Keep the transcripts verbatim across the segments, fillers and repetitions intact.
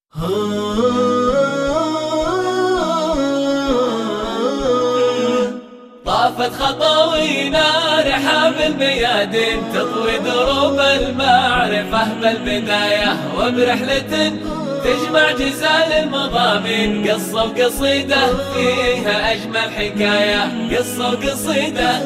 طافت خطوينا رحاب الميادين تطوي دروب المعرفة بالبداية، وبرحلة تجمع جزال المضامين، قصة وقصيدة فيها أجمل حكاية، قصة وقصيدة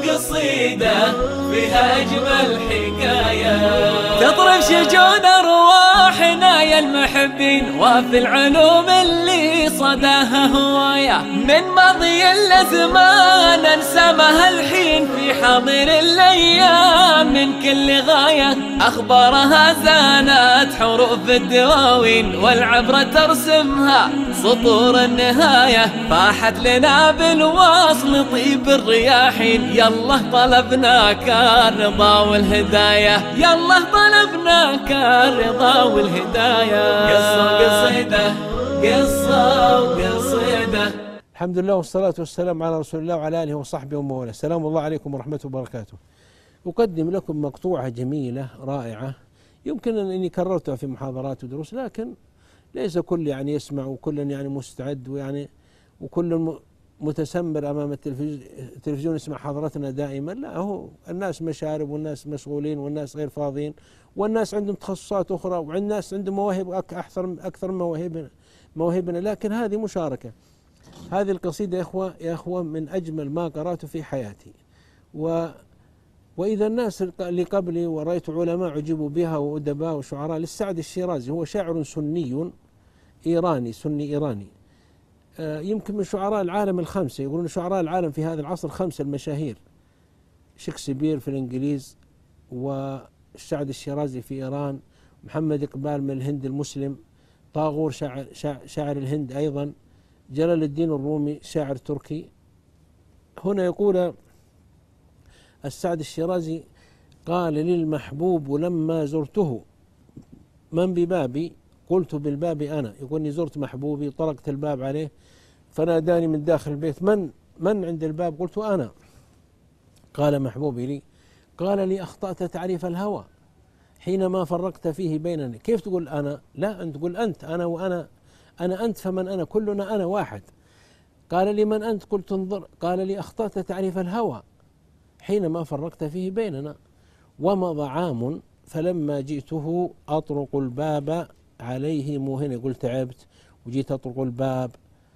قصيدة فيها أجمل حكاية. تطرب شجون أرواحنا يا المحبين، وفي العلوم اللي صداها هواية، من ماضي الأزمان ننسمها الحين في حاضر الأيام، من كل غاية أخبارها زانت حروف الدواوين، والعبرة ترسمها سطور النهاية، فاحت لنا بالوصل طيب الرياحين، يلا طلبناك الرضا والهداية، يلا طلبناك الرضا والهداية. قصة وقصيدة قصة وقصيدة. الحمد لله والصلاة والسلام على رسول الله وعلى آله وصحبه ومن والاه. السلام الله عليكم ورحمة وبركاته. أقدم لكم مقطوعة جميلة رائعة، يمكن أنني كررتها في محاضرات ودروس، لكن ليس كل يعني يسمع وكل يعني مستعد ويعني وكل متسمر أمام التلفزيون يسمع حضرتنا دائما. لا، هو الناس مشارب والناس مشغولين والناس غير فاضيين، والناس عندهم تخصصات أخرى، والناس عندهم مواهب أكثر أكثر من مواهبنا مواهبنا لكن هذه مشاركة. هذه القصيدة يا إخوة يا إخوة من أجمل ما قرأت في حياتي، و وإذا الناس اللي قبلي ورأيت علماء عجبوا بها وأدباء وشعراء. للسعد الشيرازي هو شاعر سني إيراني سني إيراني، يمكن من شعراء العالم الخمسة، يقولون شعراء العالم في هذا العصر خمسة المشاهير: شكسبير في الإنجليز، والسعد الشيرازي في إيران، محمد إقبال من الهند المسلم، طاغور شاعر, شاعر الهند أيضا، جلال الدين الرومي شاعر تركي. هنا يقول السعد الشيرازي: قال للمحبوب لما زرته من ببابي قلت بالباب أنا. يقول: زرت محبوبي طرقت الباب عليه فناداني من داخل البيت: من من عند الباب؟ قلت: أنا. قال محبوبي لي: قال لي: أخطأت تعريف الهوى حينما فرقت فيه بيننا. كيف تقول أنا؟ لا، أنت تقول أنت. أنا وأنا أنا أنت، فمن أنا؟ كلنا أنا واحد. قال لي: من أنت؟ قلت: انظر. قال لي: أخطأت تعريف الهوى حينما فرقت فيه بيننا. ومضى عام فلما جئته أطرق الباب عليه موهن. يقول: تعبت وجيت أطرق الباب،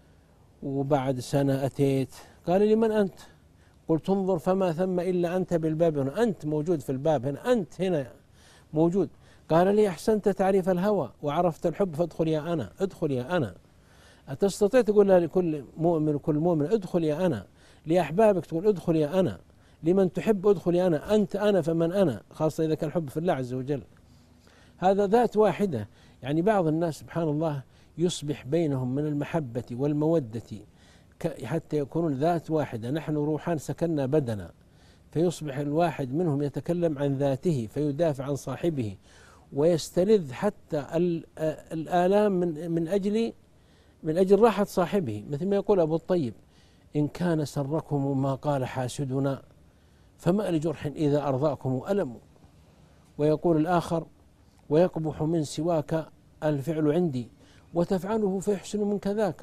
وبعد سنة أتيت. قال لي: من أنت؟ قلت: انظر فما ثم إلا أنت بالباب هنا، أنت موجود في الباب هنا، أنت هنا موجود. قال لي: أحسنت تعريف الهوى وعرفت الحب فادخل يا أنا. ادخل يا أنا. أتستطيع تقولها لكل مؤمن وكل مؤمن: ادخل يا أنا؟ لأحبابك تقول: ادخل يا أنا؟ لمن تحب ادخل يا أنا. أنت أنا فمن أنا، خاصة إذا كان الحب في الله عز وجل. هذا ذات واحدة. يعني بعض الناس سبحان الله يصبح بينهم من المحبة والمودة حتى يكونون ذات واحدة. نحن روحان سكننا بدنا، فيصبح الواحد منهم يتكلم عن ذاته فيدافع عن صاحبه، ويستلذ حتى الآلام من من أجل من أجل راحة صاحبه. مثل ما يقول أبو الطيب: إن كان سركم ما قال حاسدنا فما لجرح إذا أرضاكم ألم. ويقول الآخر: ويقبح من سواك الفعل عندي وتفعله فيحسن منك ذاك.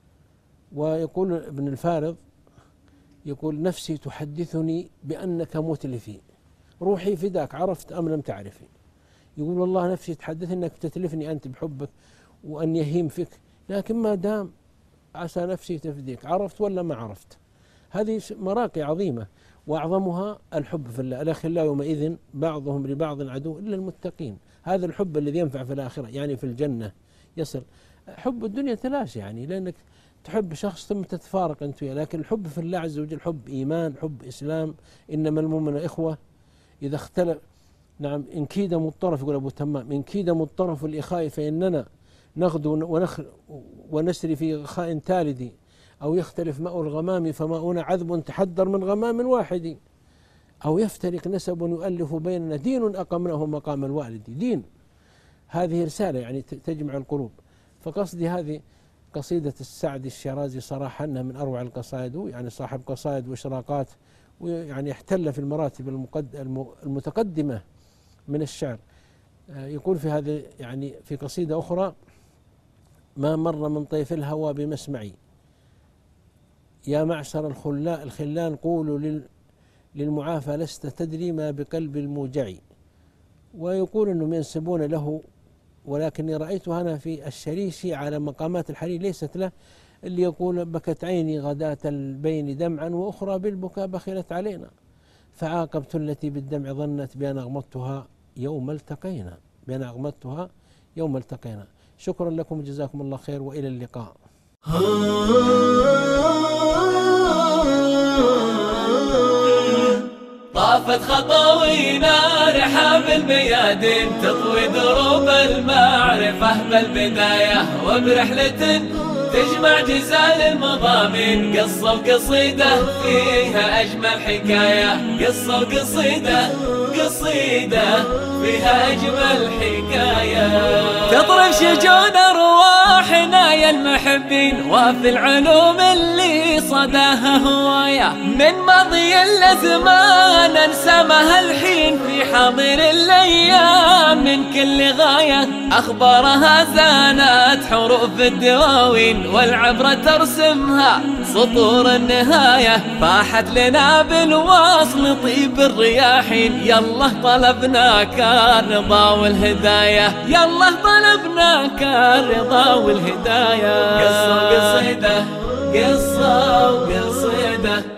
ويقول ابن الفارض يقول: نفسي تحدثني بأنك متلفي، روحي فداك عرفت أم لم تعرفي. يقول: والله نفسي تحدث أنك تتلفني أنت بحبك وأن يهيم فيك، لكن ما دام عسى نفسي تفديك، عرفت ولا ما عرفت. هذه مراقي عظيمة، وأعظمها الحب في الله. الأخلاء يومئذ بعضهم لبعض عدو إلا المتقين. هذا الحب الذي ينفع في الآخرة، يعني في الجنة يصل. حب الدنيا تلاشى، يعني لأنك تحب شخص ثم تتفارق أنت وياه، لكن الحب في الله عز وجل حب إيمان، حب إسلام. إنما المؤمنون إخوة إذا اختلف. نعم، إن كيد مضطرف، يقول أبو تمام: إن كيد مضطرف الإخاء فإننا نغدو ونخ ونسري في غخاء تالد، أو يختلف ماء الغمام فماؤنا عذب تحدر من غمام واحد، أو يفترق نسب يؤلف بيننا دين أقمناه مقام الوالد. دين، هذه رسالة يعني تجمع القلوب. فقصدي هذه قصيدة السعد الشيرازي صراحة أنها من أروع القصائد، يعني صاحب قصائد وإشراقات، ويعني احتل في المراتب المتقدمة من الشعر. يقول في هذا يعني في قصيدة أخرى: ما مر من طيف الهوى بمسمعي. يا معشر الخلاء الخلان قولوا للمعافى لست تدري ما بقلب الموجع. ويقول أنهم ينسبون له، ولكني رأيته أنا في الشريشي على مقامات الحرير ليست له، اللي يقول بكت عيني غداة البين دمعا وأخرى بالبكاء بخلت علينا، فعاقبت التي بالدمع ظنت بأن أغمضتها يوم التقينا بأن أغمضتها يوم التقينا. شكرا لكم جزاكم الله خير وإلى اللقاء. طافت خطوينا رحاب الميادين تطوي دروب المعرفة بالبداية، وبرحلة تجمع جزال المضامين قصة وقصيدة فيها أجمل حكاية. قصة وقصيدة قصيدة فيها أجمل حكاية. تطرب شجون أرواحنا يا المحبين وفي العلوم اللي صداها هواية، من ماضي الأزمان ننسمها الحين في حاضر الأيام من كل غاية. أخبارها زانت حروف الدواوين والعبرة ترسمها سطور النهاية. فاحت لنا بالوصل طيب الرياحين، يلا طلبناك الرضا والهداية. يلا طلبناك الرضا والهداية. قصة وقصيدة قصة وقصيدة